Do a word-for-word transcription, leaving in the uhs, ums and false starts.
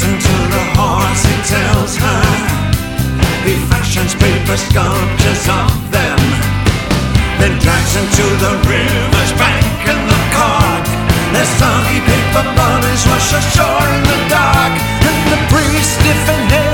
Listen to the horse, he tells her. He fashions paper sculptures of them, then drags them to the river's bank in the cart. Their soggy paper bodies wash ashore in the dark, and the priest, if in hell